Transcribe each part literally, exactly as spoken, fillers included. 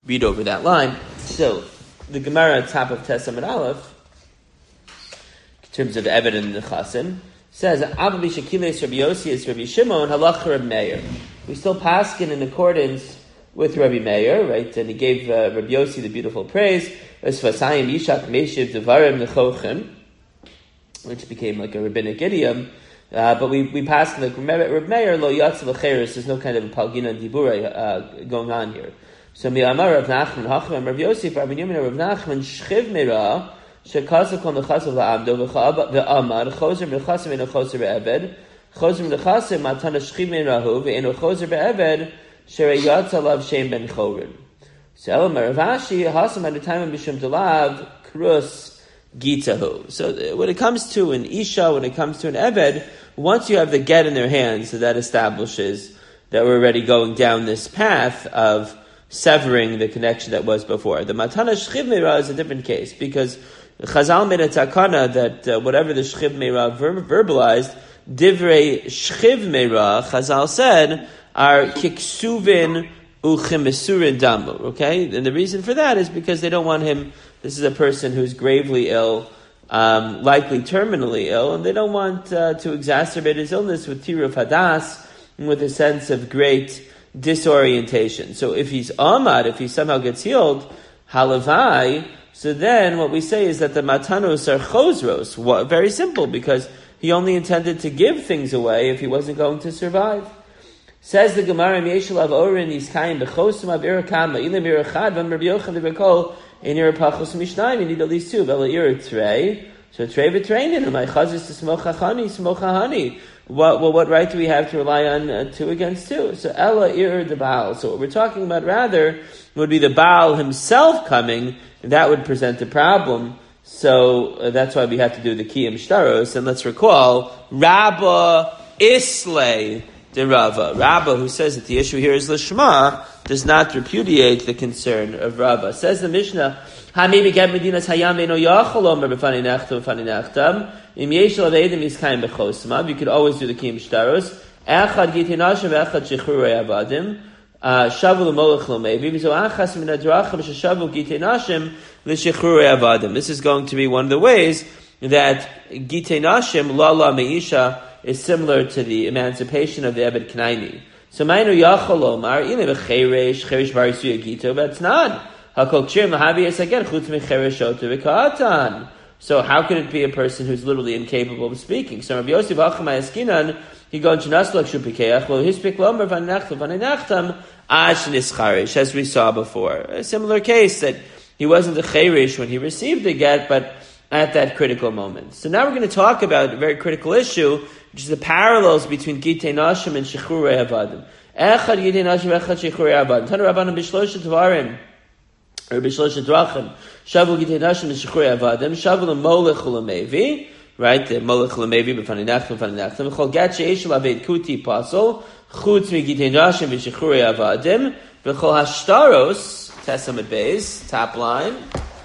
read over that line. So, the Gemara at top of Tesam and Aleph, in terms of Eved and Nechasim, says, Avavi Shekiles Rabbi Yossi is Rabbi Shimon, Halacha Rabbi Meir. We still paskin in accordance with Rabbi Meir, right? And he gave uh, Rabbi Yossi the beautiful praise, Esvasayim Yishak Meshiv Devarim Nechochem, which became like a rabbinic idiom. Uh, but we, we passed like Rabbi Meir, Lo Yatz V'cheres, there's no kind of a Palgina Dibura uh, going on here. So mi amar Rav Nachman Hacham Rav Yosef Rav Yemin Rav Nachman Shchiv Meira Shekasa Kol Nechasav La'amdo V'Amar Choser Mechasim Eno Choser Be'Eved Choser Mechasim Matana Shchiv Meirahu V'Eno Choser Be'Eved Sherei Yatz Alav Shem Ben Chorin. So Elamar Rav Ashi Hasam at the time of Mishum Delav Krus Gitahu. So when it comes to an Isha, when it comes to an Eved, once you have the get in their hands, so that establishes that we're already going down this path of severing the connection that was before. The Matana Shchiv Meira is a different case, because Chazal made a takana that uh, whatever the Shchiv Meira ver- verbalized, Divrei Shchiv Meira, Chazal said, are Kiksuvin Uchimesurin Damu. Okay? And the reason for that is because they don't want him, this is a person who's gravely ill, um, likely terminally ill, and they don't want uh, to exacerbate his illness with Tiruf Hadas, and with a sense of great disorientation. So if he's Ahmad, if he somehow gets healed, Halavai, so then what we say is that the Matanos are Chosros. What, very simple, because he only intended to give things away if he wasn't going to survive. Says the Gemara, Yeshalav Orin Yiskayim Bechosim Avirakama, Ilim Irachad, Van Rabbi Yochanan Bekol, in Irapachos Mishnayim, you need at least two, Vela Ir Trey. So Trey V'Treinin, and my Chaz is to Smocha Hani, Smocha Hani. What, well, what right do we have to rely on uh, two against two? So Ella Ir the Baal. So what we're talking about rather would be the Baal himself coming, and that would present a problem. So uh, that's why we have to do the Kiyam Shtaros. And let's recall, Rabba Islay de Rava. Rabba, who says that the issue here is Lishma, does not repudiate the concern of Rabba. Says the Mishnah, Ha-mi begad medinas hayam eno yacholom b'fani nechtam b'fani nechtam. Im yesh lav edim yiskayim b'chosmav. You could always do the kiyum shtaros. Echad gitinashim v'echad shechrurei avadim. Shavu l'molech l'mevi. V'zo achas min hadrachim sheshavu gitinashim l'shechrurei avadim. This is going to be one of the ways that gitinashim lala meisha is similar to the emancipation of the Ebed Knaini. So mainu yacholom ar ilim v'cheresh cheresh barisuya gito. But it's not. So how could it be a person who's literally incapable of speaking? So Rabbi Yosef Achamayskinan, he goes as we saw before. A similar case that he wasn't a cherish when he received the get, but at that critical moment. So now we're going to talk about a very critical issue, which is the parallels between Gitei Nashim and Shechrurei Avadim. Echad Gitei Nashim, Echad Shechrurei Avadim. Tanu Rabbanan b'shloshet dvarim. Or b'shloshet drachim. Shavu Gitei Nashim and Shechrurei Avadim. Shavu l'molech u'lemevi. Right? The molech u'lemevi b'fani nachtam, b'fani nachtam. V'chol gat she'esh l'aved kuti pasol. Chutz mi Gitei Nashim and Shechrurei Avadim. V'chol hashtaros. Tesam at base. Top line.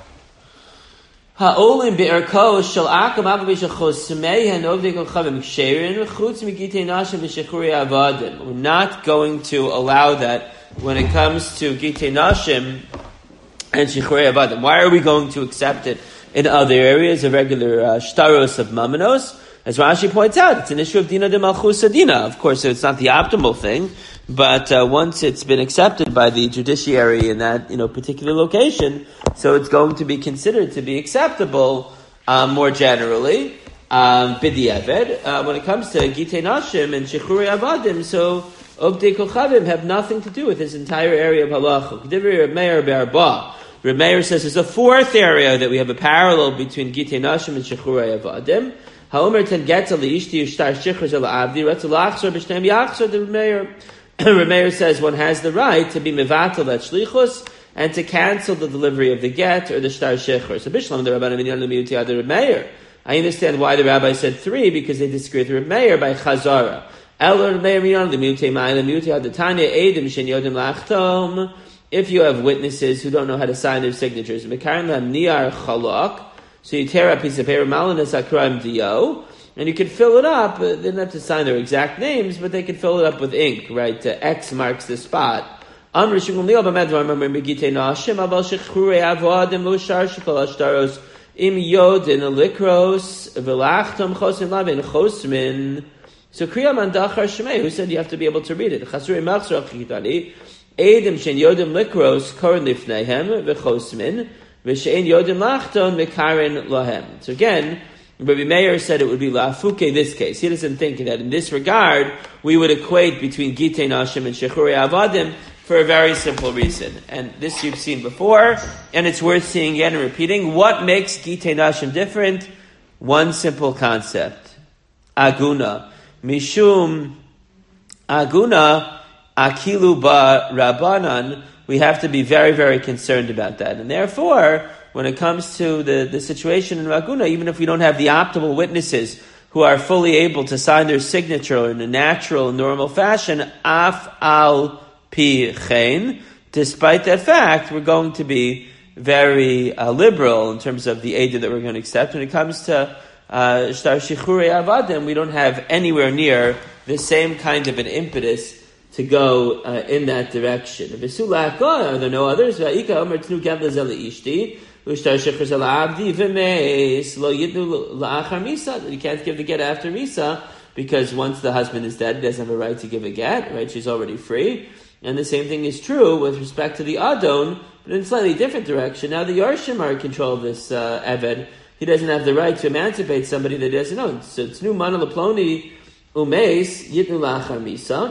Ha'olim be'erko shel akam avav shechosmei hanovdei kol chavim ksherin chutz migitei nashim v'shechrurei avadim. We're not going to allow that when it comes to gitei nashim and shechrurei avadim. Why are we going to accept it in other areas of regular uh, shtaros of mamanos? As Rashi points out, it's an issue of dina de malchus adina. Of course, it's not the optimal thing, but uh, once it's been accepted by the judiciary in that you know particular location, so it's going to be considered to be acceptable um, more generally. Um, B'diavad, uh, when it comes to gitei nashim and shechrurei avadim, so obdei kochavim have nothing to do with this entire area of halacha. K'divrei Reb Meir be'arba. Reb Meir says there's a fourth area that we have a parallel between gitei nashim and shechrurei avadim. Haomer ten gets al ishti ushtar shechur al avdi retzel achzor b'shneim yachzor. The Reb Meir, Reb Meir says one has the right to be mevatel that shlichus and to cancel the delivery of the get or the shtar shechur. So bishlam the Rabbanan minyan l'miyuti ad Reb Meir. I understand why the rabbi said three, because they disagree with Reb Meir by chazara. El Reb Meir minyan l'miyuti ma'ay l'miyuti ad tanya edim shen yodim lachtom. If you have witnesses who don't know how to sign their signatures, mekarim lam niyar chalak. So you tear a piece of paper, malanas akraim dio, and you can fill it up. Uh, they don't have to sign their exact names, but they can fill it up with ink, right? Uh, X marks the spot. Amr Shimon Leo B'Medvar Amr Megitei Nashim Aval Shechrurei Avodim Mushar Shekol Ashtaros Im Yodin Likros V'Lachtom Chosin Lavin Chosmin. So Kriya Mandachar Shemei, who said you have to be able to read it. Chasurei Machzor Chitani Eidim Shen Yodim Likros Korin Lifneihem V'Chosmin V'Shein Yodim Lachton V'Karin Lahem. So again, Rabbi Meir said it would be la'afuke this case. He doesn't think that in this regard we would equate between Gitei Nashim and Shechrurei Avadim for a very simple reason. And this you've seen before, and it's worth seeing again and repeating. What makes Gitei Nashim different? One simple concept. Aguna. Mishum Aguna Akilu Ba Rabbanan. We have to be very, very concerned about that. And therefore, when it comes to the, the situation in Aguna, even if we don't have the optimal witnesses who are fully able to sign their signature in a natural, normal fashion, af al pi chen, despite that fact, we're going to be very uh, liberal in terms of the aid that we're going to accept. When it comes to Shtar Shechrurei Avadim, we don't have anywhere near the same kind of an impetus to go uh, in that direction. Are there no others? You can't give the get after Misa, because once the husband is dead, he doesn't have a right to give a get, right? She's already free. And the same thing is true with respect to the Adon, but in a slightly different direction. Now the Yarshim are in control of this uh, Eved. He doesn't have the right to emancipate somebody that he doesn't own. So it's nu mana leploni umeis yitnu lachar Misa.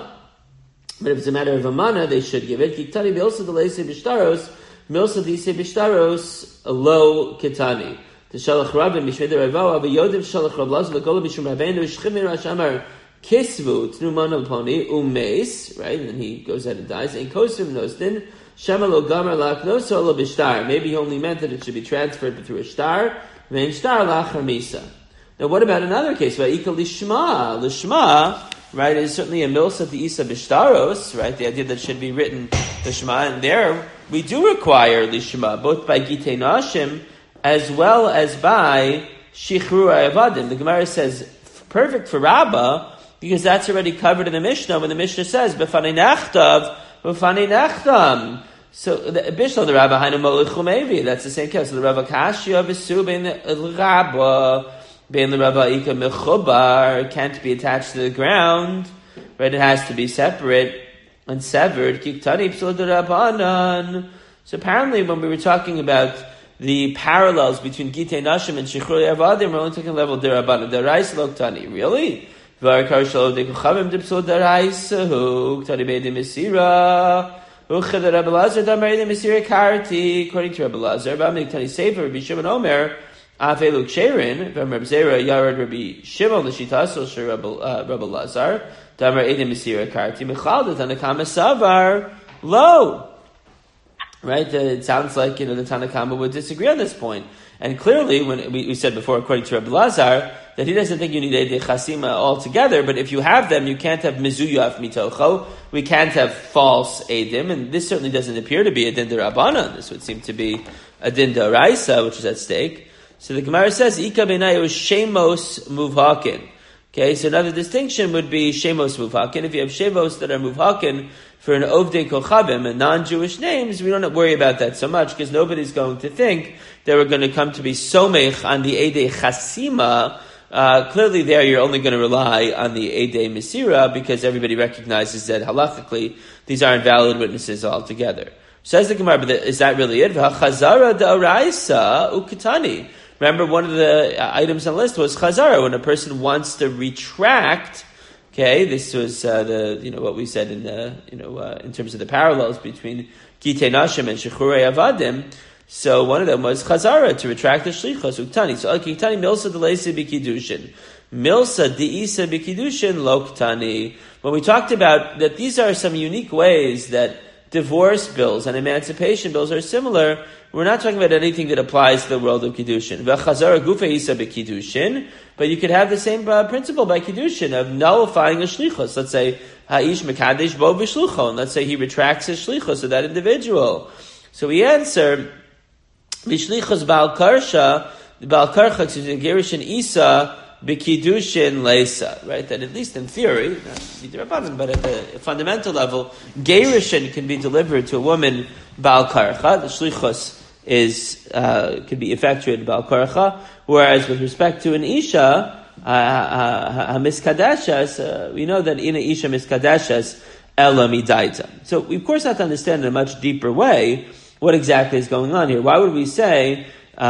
But if it's a matter of a mana, they should give it. Kiktani milsa delese bishtaros, milsa dise bishtaros lo kitani. The shalach rabbin mishmei deravav aviyodim shalach rablaz legola bishum rabbeinu shchimir rashamar kisvu tnu mana leploni umeis. Right, and then he goes ahead and dies. And kosum nosdin shema lo gamar laknoso lo bishtar. Maybe he only meant that it should be transferred through a star. Vein star lachar Misa. Now, what about another case? Va'ika lishma lishma. Right, is certainly a milsa to isa bishtaros, right? The idea that it should be written lishma, and there we do require lishma, both by Gitei Nashim as well as by Shechrurei Avadim. The Gemara says perfect for Rabbah because that's already covered in the Mishnah when the Mishnah says b'fanei nachtav b'fanei nachtam. So the Bishlo the Rabbah hainu molech chumevi. That's the same case. So the Rabbah kashya v'su bein the Rabbah. Bein the Rabbah ika mechubar, can't be attached to the ground, right? It has to be separate and severed. Kiktani psul d'Rabbanan. So apparently, when we were talking about the parallels between Gitei Nashim and Shechrurei Avadim, we're only talking level d'Rabbanan. D'Rais lo ktani, really? V'arkar shalo d'kuchavim d'psul d'Rais hu ktani be'edim mesira u'chad Rabbi Lazar damar edim mesira karti. According to Rabbi Lazar, b'amik ktani sefer Rabbi Shimon Omer. Aveluk Sherin, from Reb Zera, Yared Rabbi Shimon, the Shitasul, Rabbi Lazar, Damar Edim Mesira Karti, Mechalda, Tanakama Savar, Lo. Right? Uh, it sounds like, you know, the Tanakama would disagree on this point. And clearly, when we, we said before, according to Rabbi Lazar, that he doesn't think you need Eidei Chasima altogether, but if you have them, you can't have Mizuyaf Mitocho, we can't have false Eidim, and this certainly doesn't appear to be a Din D'Rabbanan. This would seem to be a Din D'Oraisa, which is at stake. So the Gemara says, Ika b'nai was Shemos Muvhakin. Okay, so another distinction would be Shemos Muvhakin. If you have Shemos that are Muvhakin for an Ovdei Kochavim, and non-Jewish names, we don't worry about that so much, because nobody's going to think that we're going to come to be Somech on the Eidei Chasima. Uh, clearly there you're only going to rely on the Eidei Mesira, because everybody recognizes that halachically these aren't valid witnesses altogether. Says the Gemara, but is that really it? Chazara da'oraisa ukatani. Remember, one of the items on the list was chazara, when a person wants to retract. Okay, this was uh, the you know what we said in the you know uh, in terms of the parallels between Gitei Nashim and Shechrurei Avadim. So one of them was chazara, to retract the shlichos uktani. So uktani milsa deleisa b'kiddushin, milsa deisa b'kiddushin lo ktani. When we talked about that, these are some unique ways that divorce bills and emancipation bills are similar. We're not talking about anything that applies to the world of Kiddushin. V'chazara gufe isa b'Kiddushin, but you could have the same uh, principle by Kiddushin of nullifying a shlichus. Let's say ha'ish mekadesh bo v'shluchon. Let's say he retracts his shlichus of that individual. So we answer v'shlichus ba'al karsha, the ba'al karcha, excuse me, gerushin isa b'kiddushin leisa, right? That at least in theory, not b'dirabbanan, but at the fundamental level, gerushin can be delivered to a woman ba'al karcha. The shlichus is uh, can be effectuated ba'al karcha, whereas with respect to an isha, hamiskadashas, uh, uh, we know that in a isha miskadashas ela midaita. So we of course have to understand in a much deeper way what exactly is going on here. Why would we say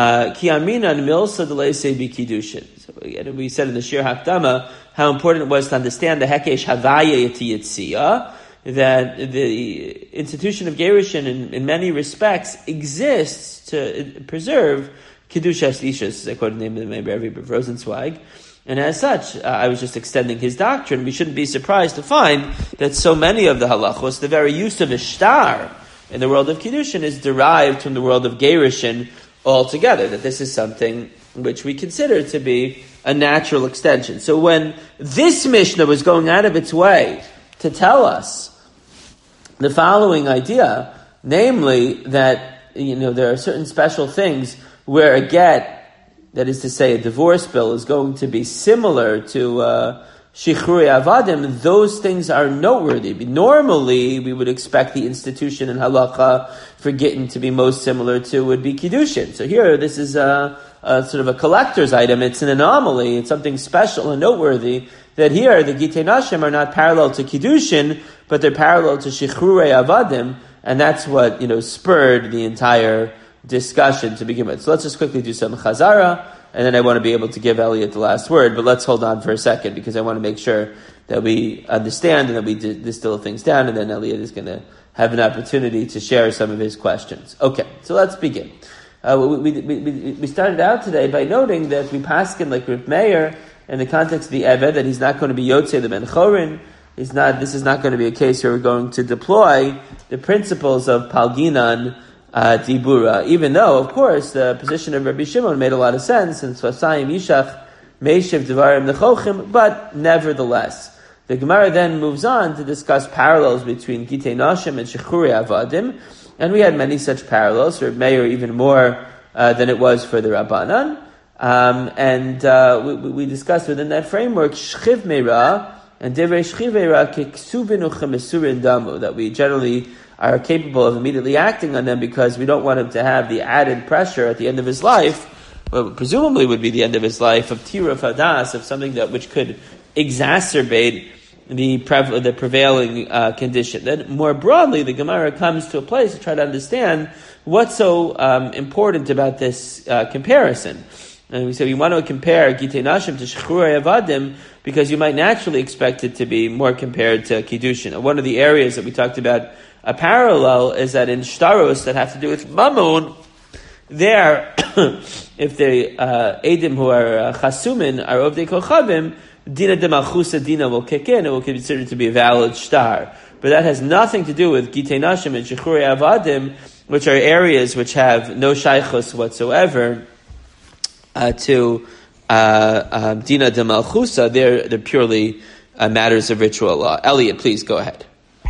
ki aminan milsa deleise b'kiddushin? So again, we said in the Shir Hakdama how important it was to understand the hekesh havaya yitzia, that the institution of gerushin in, in many respects exists to preserve Kedushas Ishas, according to the name of the Rebbe of Rosenzweig. And as such, uh, I was just extending his doctrine. We shouldn't be surprised to find that so many of the halachos, the very use of ishtar in the world of Kiddushin is derived from the world of Gerushin altogether, that this is something which we consider to be a natural extension. So when this Mishnah was going out of its way to tell us the following idea, namely that, you know, there are certain special things where a get, that is to say a divorce bill, is going to be similar to uh, Shichrui Avadim, those things are noteworthy. Normally, we would expect the institution in halacha for Gittin to be most similar to would be Kiddushin. So here, this is a, a sort of a collector's item. It's an anomaly. It's something special and noteworthy that here, the Gittei Nashim are not parallel to Kiddushin, but they're parallel to Shichrui Avadim, and that's what, you know, spurred the entire discussion to begin with. So let's just quickly do some chazara, and then I want to be able to give Elliot the last word, but let's hold on for a second because I want to make sure that we understand and that we distill things down, and then Elliot is going to have an opportunity to share some of his questions. Okay, so let's begin. Uh, we, we, we, we started out today by noting that we paskin like Reb Meir in the context of the Eved, that he's not going to be Yotzei the Ben Chorin. He's not, this is not going to be a case where we're going to deploy the principles of Palginan Uh, Dibura, even though, of course, the position of Rabbi Shimon made a lot of sense, and Svasayim Yishach, Meishiv Devarim Nechochim, but nevertheless, the Gemara then moves on to discuss parallels between Gittei Nashim and Shechrui Avadim, and we had many such parallels, or Meir even more uh, than it was for the Rabbanan, um, and uh, we, we discussed within that framework Shchiv Meira and Divrei Shchiv Meira Keksuvin Uchemesurin Damu, that we generally are capable of immediately acting on them because we don't want him to have the added pressure at the end of his life, well, presumably would be the end of his life, of tiruf hadas, of something that which could exacerbate the pre- the prevailing uh, condition. Then more broadly, the Gemara comes to a place to try to understand what's so um, important about this uh, comparison. And we say we want to compare Gittei Nashim to Shechrui Avadim because you might naturally expect it to be more compared to Kiddushin. And one of the areas that we talked about a parallel is that in shtaros that have to do with mamun, there, if the uh, edim who are uh, chasumin are ovdei kochavim, dina de malchusa dina will kick in, it will be considered to be a valid shtar. But that has nothing to do with Gittei Nashim and Shechrui Avadim, which are areas which have no shaychus whatsoever uh, to uh, um, dina de malchusa. They're, they're purely uh, matters of ritual law. Elliot, please go ahead.